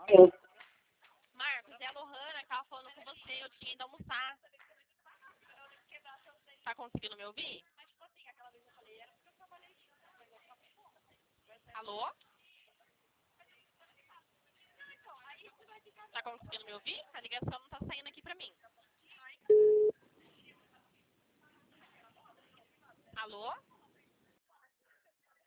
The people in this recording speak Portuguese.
Marcos, é a Lohana que tava falando com você, eu tinha ido almoçar. Tá conseguindo me ouvir? Alô? Tá conseguindo me ouvir? A ligação não tá saindo aqui pra mim. Alô?